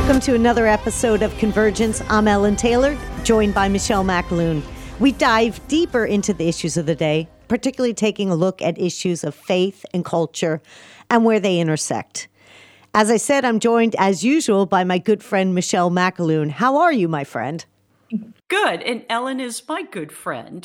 Welcome to another episode of Convergence. I'm Ellen Taylor, joined by Michelle McAloon. We dive deeper into the issues of the day, particularly taking a look at issues of faith and culture and where they intersect. As I said, I'm joined, as usual, by my good friend, Michelle McAloon. How are you, my friend? Good. And Ellen is my good friend.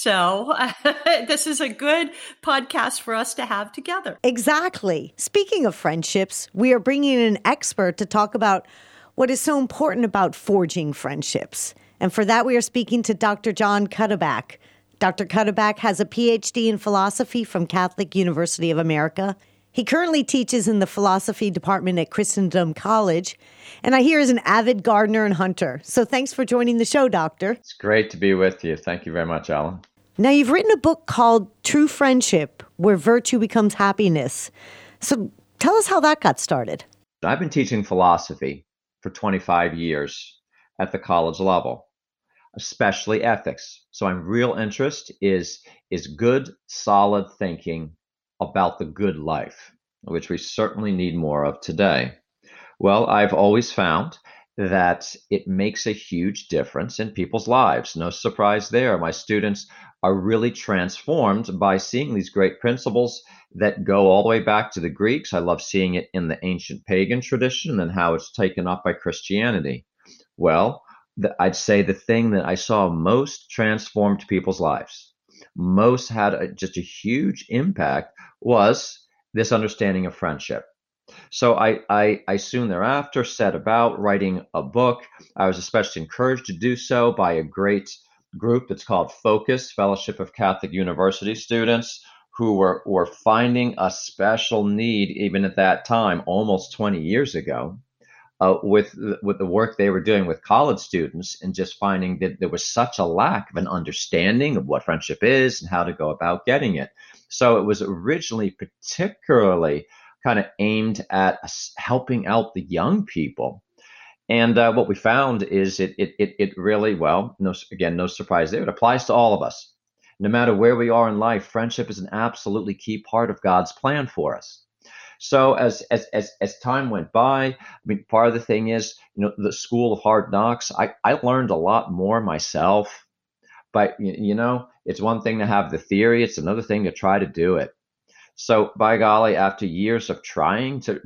So this is a good podcast for us to have together. Exactly. Speaking of friendships, we are bringing in an expert to talk about what is so important about forging friendships. And for that, we are speaking to Dr. John Cuddeback. Dr. Cuddeback has a PhD in philosophy from Catholic University of America. He currently teaches in the philosophy department at Christendom College, and I hear is an avid gardener and hunter. So thanks for joining the show, Doctor. It's great to be with you. Thank you very much, Alan. Now, you've written a book called True Friendship, Where Virtue Becomes Happiness. So tell us how that got started. I've been teaching philosophy for 25 years at the college level, especially ethics. So my real interest is good, solid thinking about the good life, which we certainly need more of today. Well, I've always found that it makes a huge difference in people's lives. No surprise there. My students are really transformed by seeing these great principles that go all the way back to the Greeks. I love seeing it in the ancient pagan tradition and how it's taken up by Christianity. Well, I'd say the thing that I saw most transformed people's lives, most had just a huge impact, was this understanding of friendship. So I soon thereafter set about writing a book. I was especially encouraged to do so by a great group that's called Focus, Fellowship of Catholic University Students, who were finding a special need even at that time, almost 20 years ago, with the work they were doing with college students, and just finding that there was such a lack of an understanding of what friendship is and how to go about getting it. So it was originally particularly kind of aimed at helping out the young people. And what we found is it really, well, no surprise there. It applies to all of us. No matter where we are in life, friendship is an absolutely key part of God's plan for us. So as time went by, I mean, part of the thing is, the school of hard knocks, I learned a lot more myself. But, it's one thing to have the theory. It's another thing to try to do it. So by golly, after years of trying to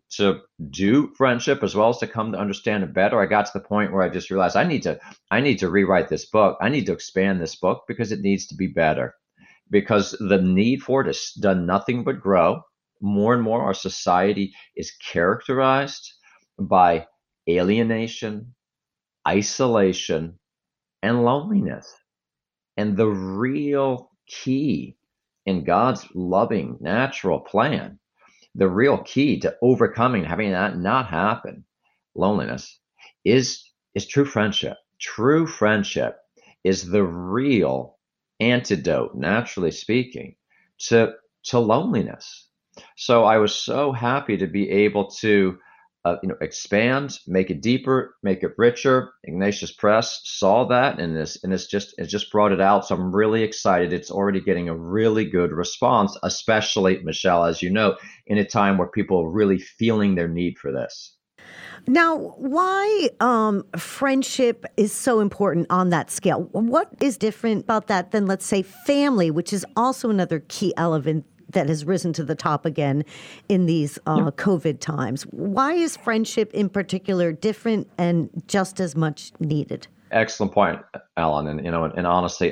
do friendship as well as to come to understand it better, I got to the point where I just realized I need to rewrite this book. I need to expand this book because it needs to be better. Because the need for it has done nothing but grow. More and more, our society is characterized by alienation, isolation, and loneliness. And the real key in God's loving, natural plan, the real key to overcoming, having that not happen, loneliness, is true friendship. True friendship is the real antidote, naturally speaking, to loneliness. So I was so happy to be able to expand, make it deeper, make it richer. Ignatius Press saw that, and it's just brought it out. So I'm really excited. It's already getting a really good response, especially, Michelle, as you know, in a time where people are really feeling their need for this. Now, why friendship is so important on that scale? What is different about that than, let's say, family, which is also another key element that has risen to the top again in these COVID times? Why is friendship in particular different and just as much needed? Excellent point, Alan. And honestly,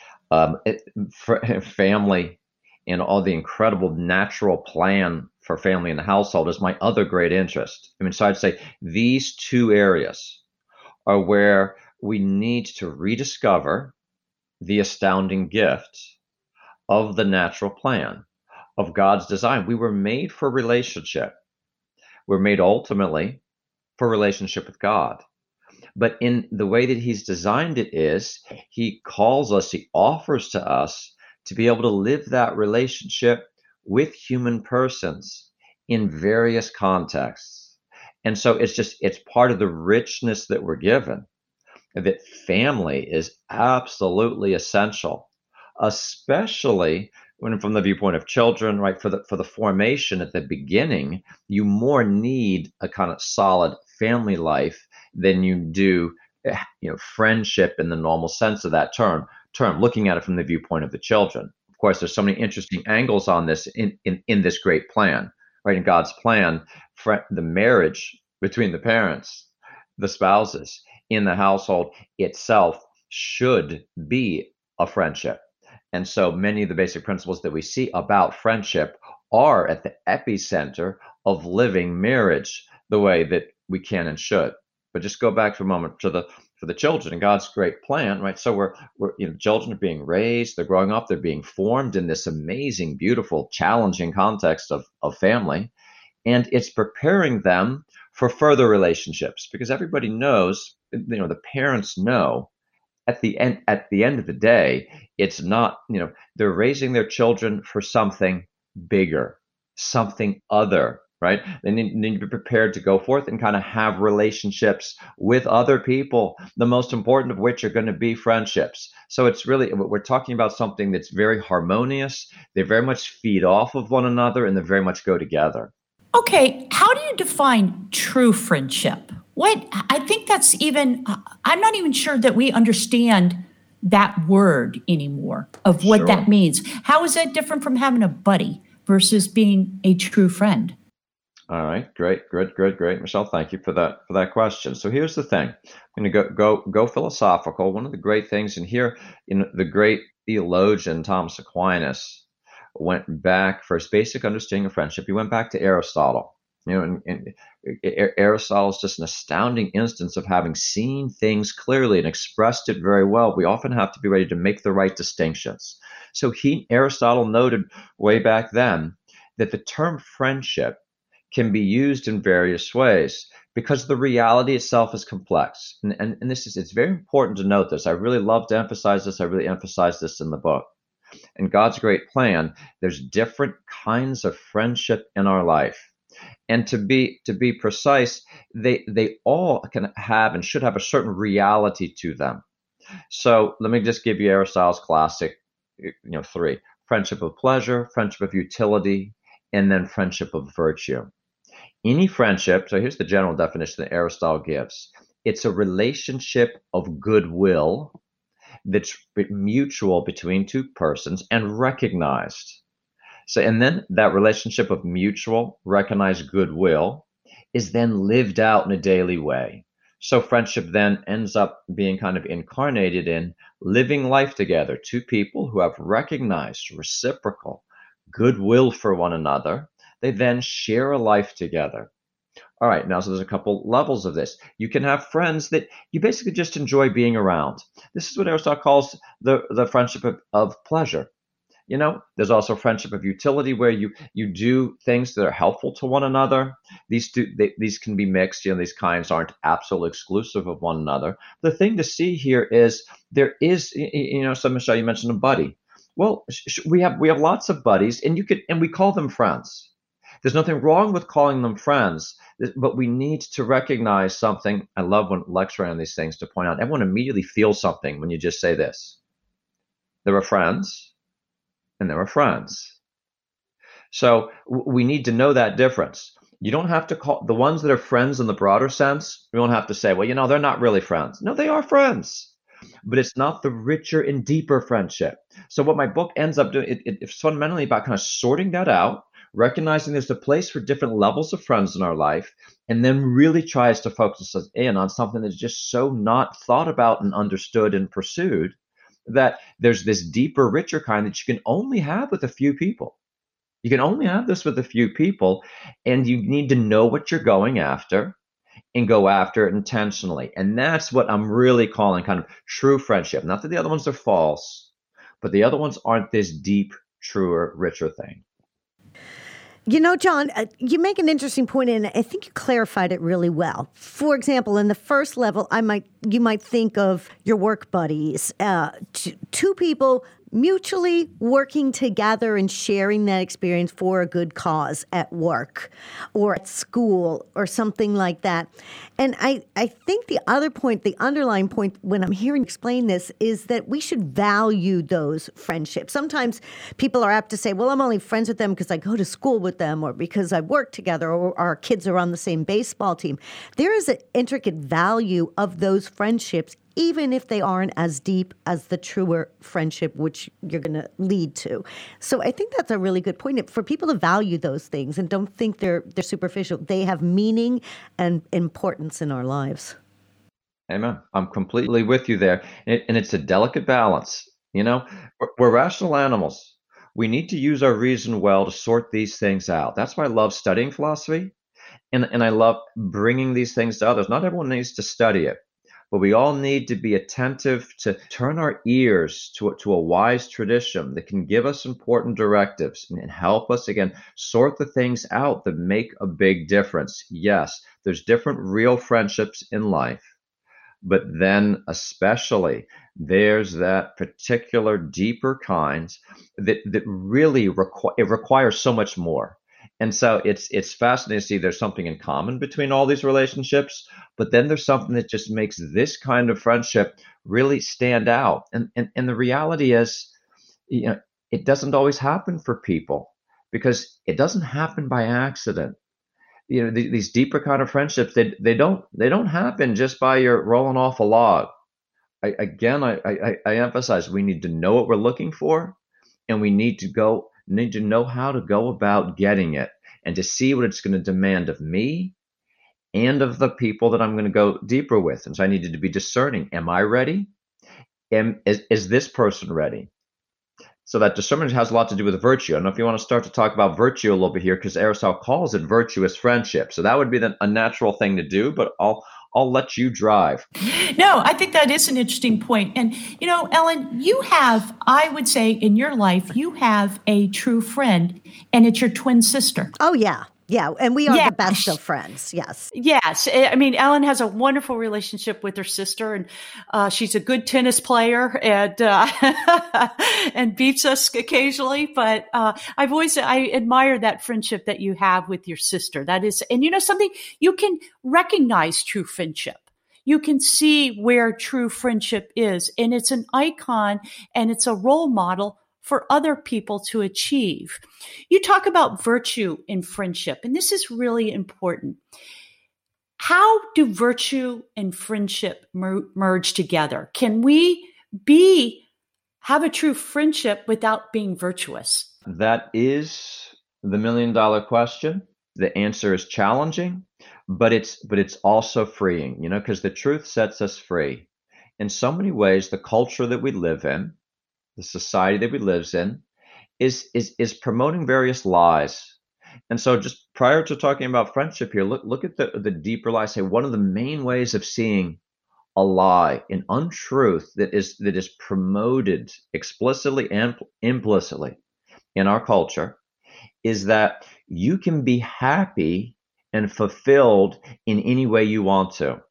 family and all the incredible natural plan for family and the household is my other great interest. I mean, so I'd say these two areas are where we need to rediscover the astounding gift of the natural plan of God's design. We were made for relationship. We're made ultimately for relationship with God. But in the way that he's designed it is, he calls us, he offers to us to be able to live that relationship with human persons in various contexts. And so it's part of the richness that we're given, that family is absolutely essential, especially when from the viewpoint of children, right? For the formation at the beginning, you more need a kind of solid family life than you do, friendship in the normal sense of that term, looking at it from the viewpoint of the children. Of course, there's so many interesting angles on this in this great plan, right? In God's plan, the marriage between the parents, the spouses in the household itself should be a friendship. And so many of the basic principles that we see about friendship are at the epicenter of living marriage the way that we can and should. But just go back for a moment for the children in God's great plan, right? So we're children are being raised, they're growing up, they're being formed in this amazing, beautiful, challenging context of family, and it's preparing them for further relationships, because everybody knows, the parents know at the end of the day, it's not, they're raising their children for something bigger, something other, right? They need to be prepared to go forth and kind of have relationships with other people, the most important of which are going to be friendships. So it's really, we're talking about something that's very harmonious. They very much feed off of one another, and they very much go together. Okay, how do you define true friendship? I think that's even, I'm not even sure that we understand that word anymore of what that means. How is that different from having a buddy versus being a true friend? All right, great, Michelle. Thank you for that question. So here's the thing. I'm going to go philosophical. One of the great things in here, the great theologian Thomas Aquinas went back for his basic understanding of friendship. He went back to Aristotle. And Aristotle is just an astounding instance of having seen things clearly and expressed it very well. We often have to be ready to make the right distinctions. So Aristotle noted way back then that the term friendship can be used in various ways because the reality itself is complex. And it's very important to note this. I really love to emphasize this. I really emphasize this in the book. In God's great plan, there's different kinds of friendship in our life. And to be precise, they all can have and should have a certain reality to them. So let me just give you Aristotle's classic, three: friendship of pleasure, friendship of utility, and then friendship of virtue. Any friendship, so here's the general definition that Aristotle gives. It's a relationship of goodwill that's mutual between two persons and recognized. So, and then that relationship of mutual, recognized goodwill is then lived out in a daily way. So friendship then ends up being kind of incarnated in living life together. Two people who have recognized reciprocal goodwill for one another, they then share a life together. All right, now, so there's a couple levels of this. You can have friends that you basically just enjoy being around. This is what Aristotle calls the friendship of pleasure. There's also friendship of utility, where you do things that are helpful to one another. These can be mixed. These kinds aren't absolutely exclusive of one another. The thing to see here is there is, so Michelle, you mentioned a buddy. Well, we have lots of buddies, and we call them friends. There's nothing wrong with calling them friends, but we need to recognize something. I love when lecturing on these things to point out, everyone immediately feels something when you just say this. There are friends, and there are friends. So we need to know that difference. You don't have to call the ones that are friends in the broader sense. We don't have to say, well, they're not really friends. No, they are friends, but it's not the richer and deeper friendship. So what my book ends up doing, it's fundamentally about kind of sorting that out, recognizing there's a place for different levels of friends in our life, and then really tries to focus us in on something that's just so not thought about and understood and pursued, that there's this deeper, richer kind that you can only have with a few people. You can only have this with a few people, and you need to know what you're going after and go after it intentionally. And that's what I'm really calling kind of true friendship. Not that the other ones are false, but the other ones aren't this deep, truer, richer thing. John, you make an interesting point, and I think you clarified it really well. For example, in the first level, you might think of your work buddies, two people mutually working together and sharing that experience for a good cause at work or at school or something like that. And I think the other point, the underlying point when I'm hearing you explain this is that we should value those friendships. Sometimes people are apt to say, well, I'm only friends with them because I go to school with them or because I work together or our kids are on the same baseball team. There is an intricate value of those friendships, even if they aren't as deep as the truer friendship which you're going to lead to. So I think that's a really good point for people to value those things and don't think they're superficial. They have meaning and importance in our lives. Amen. I'm completely with you there. And it's a delicate balance. You know, we're rational animals. We need to use our reason well to sort these things out. That's why I love studying philosophy. And I love bringing these things to others. Not everyone needs to study it, but we all need to be attentive to turn our ears to a wise tradition that can give us important directives and help us, again, sort the things out that make a big difference. Yes, there's different real friendships in life, but then especially there's that particular deeper kind that really requires so much more. And so it's fascinating to see there's something in common between all these relationships, but then there's something that just makes this kind of friendship really stand out. And the reality is, you know, it doesn't always happen for people because it doesn't happen by accident. You know, these deeper kind of friendships, they don't happen just by your rolling off a log. I emphasize we need to know what we're looking for, and we need to know how to go about getting it and to see what it's going to demand of me and of the people that I'm going to go deeper with. And so I needed to be discerning. Am I ready? Is this person ready? So that discernment has a lot to do with virtue. I don't know if you want to start to talk about virtue a little bit here, because Aristotle calls it virtuous friendship. So that would be a natural thing to do, but I'll let you drive. No, I think that is an interesting point. And, you know, Ellen, you have, I would say in your life, you have a true friend, and it's your twin sister. Oh, yeah. Yeah, and we are the best of friends, yes. Yes. I mean, Ellen has a wonderful relationship with her sister, and she's a good tennis player and and beats us occasionally. But I admire that friendship that you have with your sister. That is, and you know something, you can recognize true friendship. You can see where true friendship is, and it's an icon and it's a role model for other people to achieve. You talk about virtue in friendship, and this is really important. How do virtue and friendship merge together? Can we have a true friendship without being virtuous? That is the $1,000,000 question. The answer is challenging, but it's also freeing, you know, because the truth sets us free. In so many ways, the culture that we live in, the society that we live in, is promoting various lies. And so just prior to talking about friendship here, look at the deeper lie. Say one of the main ways of seeing a lie, an untruth that is promoted explicitly and implicitly in our culture, is that you can be happy and fulfilled in any way you want to.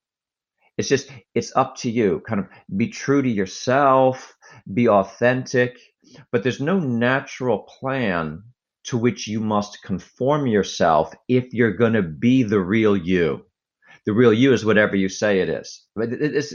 It's up to you. Kind of be true to yourself, be authentic, but there's no natural plan to which you must conform yourself if you're going to be the real you. The real you is whatever you say it is. But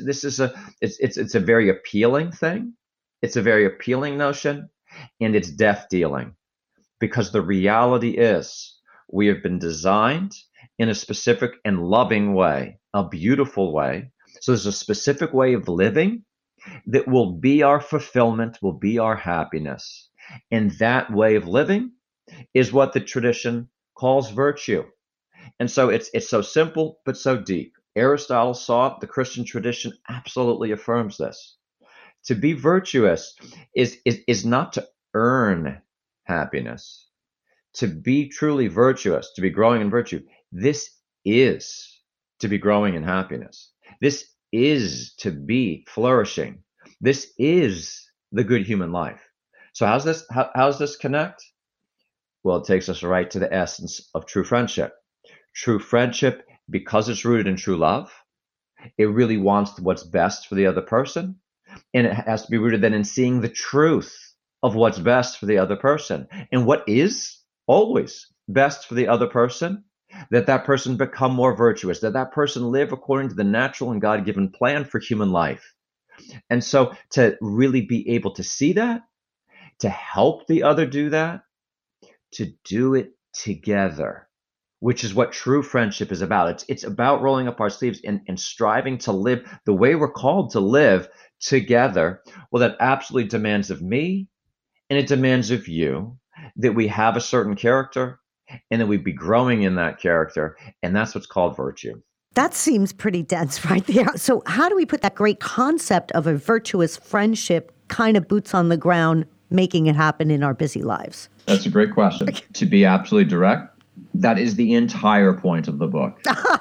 it's a very appealing thing. It's a very appealing notion, and it's death dealing, because the reality is we have been designed in a specific and loving way, a beautiful way. So there's a specific way of living that will be our fulfillment, will be our happiness. And that way of living is what the tradition calls virtue. And so it's so simple, but so deep. Aristotle saw it. The Christian tradition absolutely affirms this. To be virtuous is not to earn happiness. To be truly virtuous, to be growing in virtue, this is to be growing in happiness. This is to be flourishing. This is the good human life. So how does this connect? Well, it takes us right to the essence of true friendship. True friendship, because it's rooted in true love, it really wants what's best for the other person. And it has to be rooted then in seeing the truth of what's best for the other person. And what is always best for the other person, that person become more virtuous, that person live according to the natural and God-given plan for human life. And so to really be able to see that, to help the other do that, to do it together, which is what true friendship is about. It's about rolling up our sleeves and striving to live the way we're called to live together. Well, that absolutely demands of me, and it demands of you that we have a certain character and that we be growing in that character. And that's what's called virtue. That seems pretty dense right there. So how do we put that great concept of a virtuous friendship kind of boots on the ground, making it happen in our busy lives? That's a great question. To be absolutely direct, that is the entire point of the book.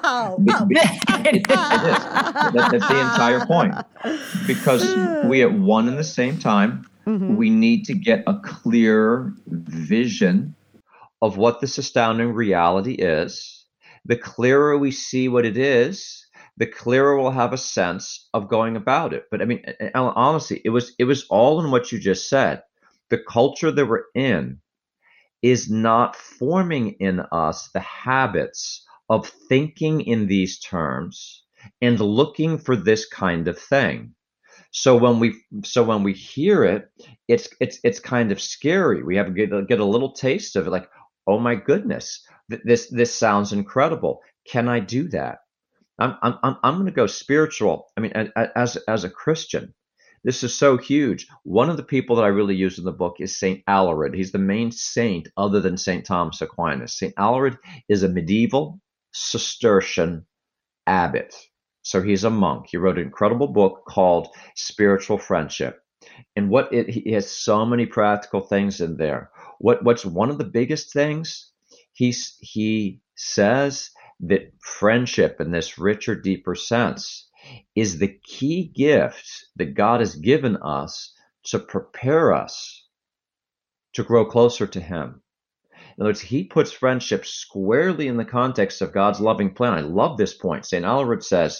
It is. That's the entire point. Because we at one and the same time, we need to get a clear vision of what this astounding reality is. The clearer we see what it is, the clearer we'll have a sense of going about it. But I mean, honestly, it was all in what you just said. The culture that we're in is not forming in us the habits of thinking in these terms and looking for this kind of thing. So when we hear it, it's kind of scary. We have to get a little taste of it, like, oh my goodness, this sounds incredible. Can I do that? I'm going to go spiritual. I mean, as a Christian, this is so huge. One of the people that I really use in the book is Saint Alarid. He's the main saint other than Saint Thomas Aquinas. Saint Alarid is a medieval Cistercian abbot. So he's a monk. He wrote an incredible book called Spiritual Friendship. And he has so many practical things in there. What's one of the biggest things? He says that friendship in this richer, deeper sense is the key gift that God has given us to prepare us to grow closer to Him. In other words, he puts friendship squarely in the context of God's loving plan. I love this point. St. Alarid says,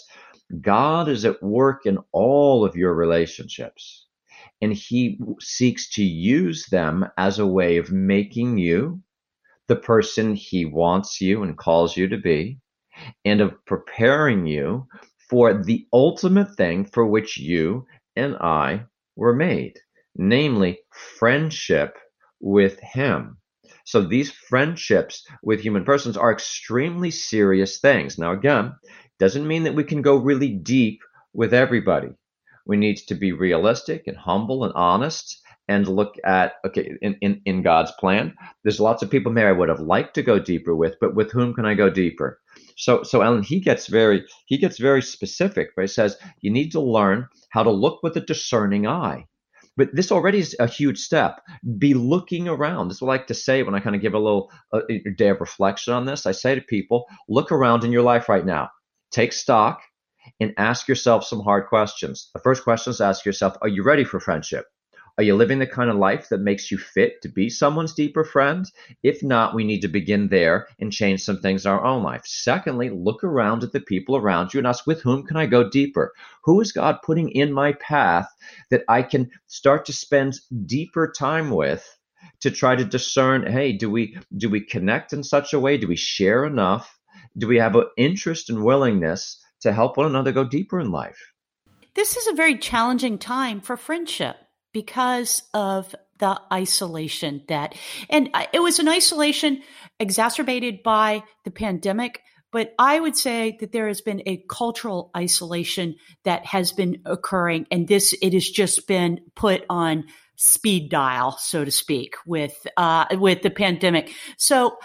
God is at work in all of your relationships, and He seeks to use them as a way of making you the person He wants you and calls you to be, and of preparing you for the ultimate thing for which you and I were made, namely friendship with Him. So these friendships with human persons are extremely serious things. Now, again, doesn't mean that we can go really deep with everybody. We need to be realistic and humble and honest and look at, okay, in God's plan, there's lots of people maybe I would have liked to go deeper with, but with whom can I go deeper? So Ellen, he gets very specific, but he says you need to learn how to look with a discerning eye. But this already is a huge step. Be looking around. This is what I like to say when I kind of give a little day of reflection on this. I say to people, look around in your life right now. Take stock and ask yourself some hard questions. The first question is ask yourself, are you ready for friendship? Are you living the kind of life that makes you fit to be someone's deeper friend? If not, we need to begin there and change some things in our own life. Secondly, look around at the people around you and ask, with whom can I go deeper? Who is God putting in my path that I can start to spend deeper time with to try to discern, hey, do we connect in such a way? Do we share enough? Do we have an interest and willingness to help one another go deeper in life? This is a very challenging time for friendship, because of the isolation and it was an isolation exacerbated by the pandemic, but I would say that there has been a cultural isolation that has been occurring, and it has just been put on speed dial, so to speak, with the pandemic. So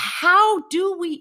how do we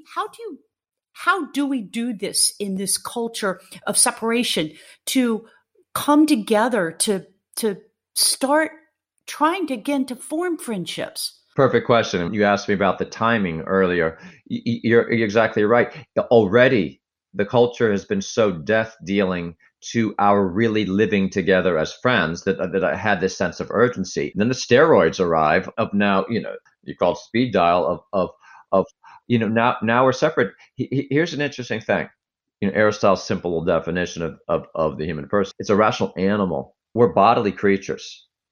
do this in this culture of separation to come together to start trying to form friendships? Perfect question. You asked me about the timing earlier. You're exactly right. Already, the culture has been so death dealing to our really living together as friends that I had this sense of urgency. And then the steroids arrive of now, you call it speed dial of now we're separate. Here's an interesting thing. Aristotle's simple definition of the human person. It's a rational animal. We're bodily creatures.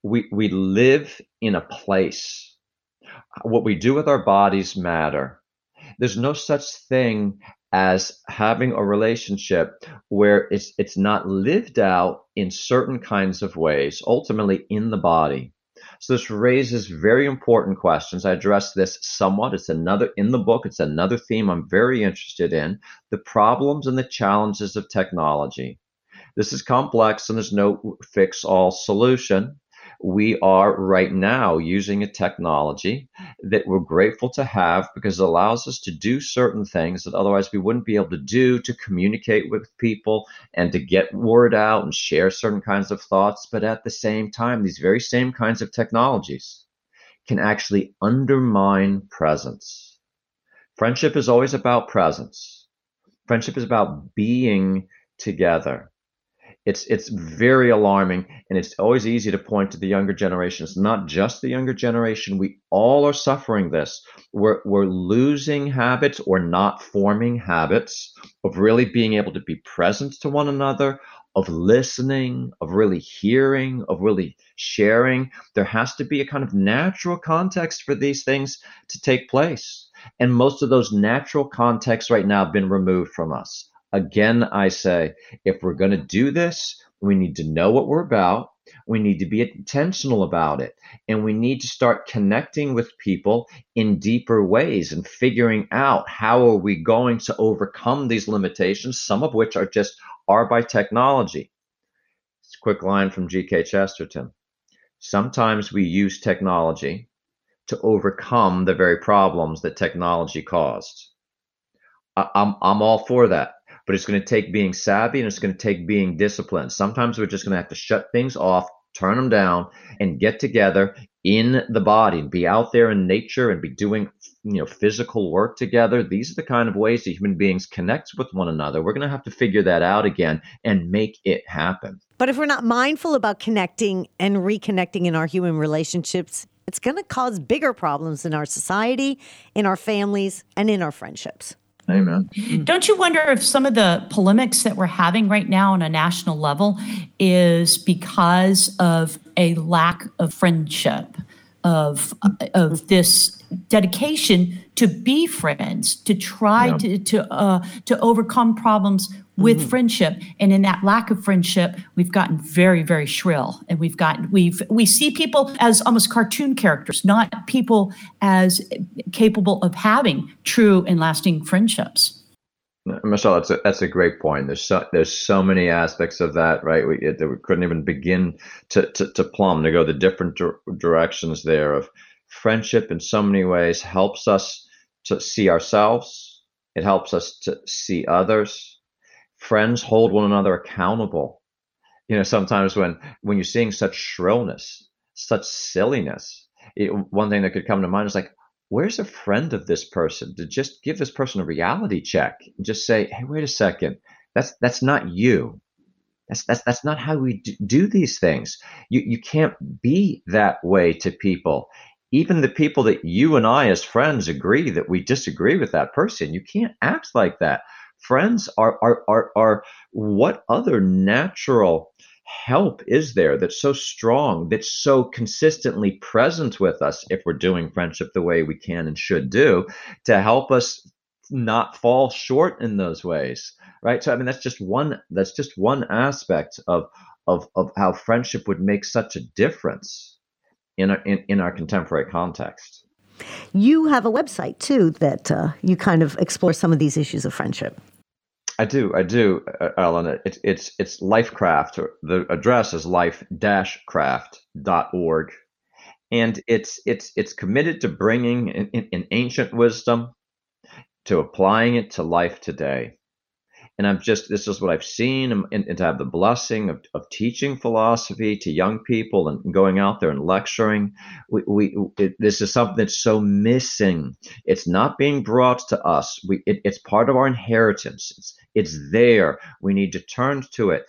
we live in a place. What we do with our bodies matter. There's no such thing as having a relationship where it's not lived out in certain kinds of ways, ultimately in the body. So this raises very important questions. I address this somewhat. It's another in the book. It's another theme I'm very interested in, the problems and the challenges of technology. This is complex and there's no fix-all solution. We are right now using a technology that we're grateful to have because it allows us to do certain things that otherwise we wouldn't be able to do, to communicate with people and to get word out and share certain kinds of thoughts. But at the same time, these very same kinds of technologies can actually undermine presence. Friendship is always about presence. Friendship is about being together. It's very alarming, and it's always easy to point to the younger generation. It's not just the younger generation. We all are suffering this. We're losing habits or not forming habits of really being able to be present to one another, of listening, of really hearing, of really sharing. There has to be a kind of natural context for these things to take place. And most of those natural contexts right now have been removed from us. Again, I say, if we're going to do this, we need to know what we're about. We need to be intentional about it. And we need to start connecting with people in deeper ways and figuring out how are we going to overcome these limitations, some of which are by technology. It's a quick line from G.K. Chesterton. Sometimes we use technology to overcome the very problems that technology caused. I'm all for that. But it's going to take being savvy and it's going to take being disciplined. Sometimes we're just going to have to shut things off, turn them down, and get together in the body and be out there in nature and be doing, physical work together. These are the kind of ways that human beings connect with one another. We're going to have to figure that out again and make it happen. But if we're not mindful about connecting and reconnecting in our human relationships, it's going to cause bigger problems in our society, in our families, and in our friendships. Amen. Don't you wonder if some of the polemics that we're having right now on a national level is because of a lack of friendship, of this dedication to be friends, to try to overcome problems with friendship, and in that lack of friendship, we've gotten very, very shrill, and we see people as almost cartoon characters, not people as capable of having true and lasting friendships. Michelle, that's a great point. There's so many aspects of that, right? We couldn't even begin to plumb, to go the different directions there. Of friendship in so many ways helps us to see ourselves. It helps us to see others. Friends hold one another accountable. Sometimes when you're seeing such shrillness, such silliness, one thing that could come to mind is like, where's a friend of this person to just give this person a reality check and just say, hey, wait a second, that's not you. That's not how we do these things. You can't be that way to people. Even the people that you and I as friends agree that we disagree with that person, you can't act like that. Friends are what other natural help is there that's so strong, that's so consistently present with us if we're doing friendship the way we can and should do, to help us not fall short in those ways, right? So I mean, that's just one aspect of how friendship would make such a difference in our contemporary context. You have a website too that you kind of explore some of these issues of friendship. I do, Ellen. It's Lifecraft. The address is life-craft.org, and it's committed to bringing in ancient wisdom to applying it to life today. And this is what I've seen, and to have the blessing of teaching philosophy to young people and going out there and lecturing. This is something that's so missing. It's not being brought to us. It's part of our inheritance. It's there. We need to turn to it.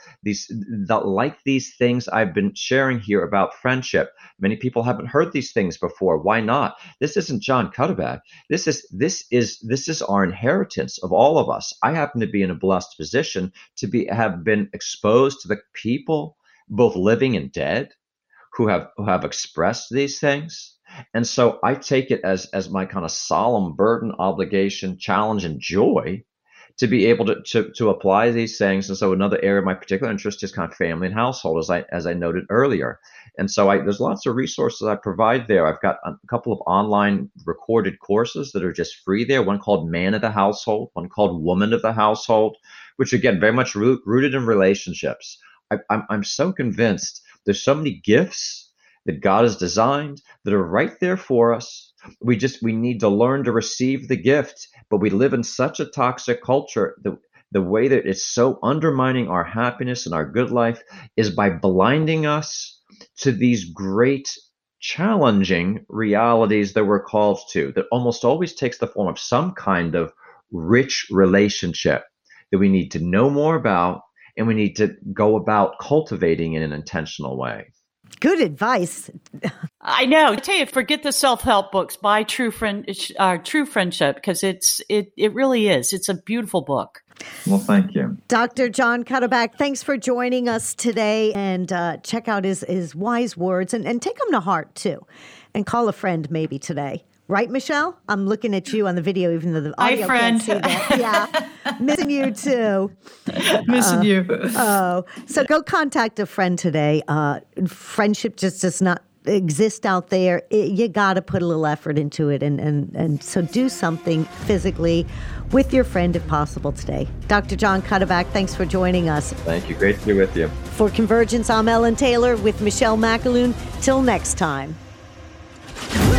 Like these things I've been sharing here about friendship. Many people haven't heard these things before. Why not? This isn't Jon Cuddeback. This is our inheritance of all of us. I happen to be in a blessed position to have been exposed to the people, both living and dead, who have expressed these things. And so I take it as my kind of solemn burden, obligation, challenge, and joy to be able to apply these things. And so another area of my particular interest is kind of family and household, as I noted earlier. And so there's lots of resources I provide there. I've got a couple of online recorded courses that are just free there. One called Man of the Household, one called Woman of the Household, which again, very much rooted in relationships. I'm so convinced there's so many gifts that God has designed that are right there for us. We need to learn to receive the gift, but we live in such a toxic culture. The way that it's so undermining our happiness and our good life is by blinding us to these great, challenging realities that we're called to, that almost always takes the form of some kind of rich relationship that we need to know more about, and we need to go about cultivating in an intentional way. Good advice. I know. I tell you, forget the self-help books. Buy True Friendship, because it really is. It's a beautiful book. Well, thank you. Dr. Jon Cuddeback, thanks for joining us today, and check out his wise words and take them to heart too, and call a friend maybe today. Right, Michelle? I'm looking at you on the video, even though the audio can't see that. Yeah, missing you too. Missing you. So go contact a friend today. Friendship just does not exist out there. You got to put a little effort into it, and so do something physically with your friend if possible today. Dr. Jon Cuddeback, thanks for joining us. Thank you. Great to be with you. For Convergence, I'm Ellen Taylor with Michelle McAloon. Till next time.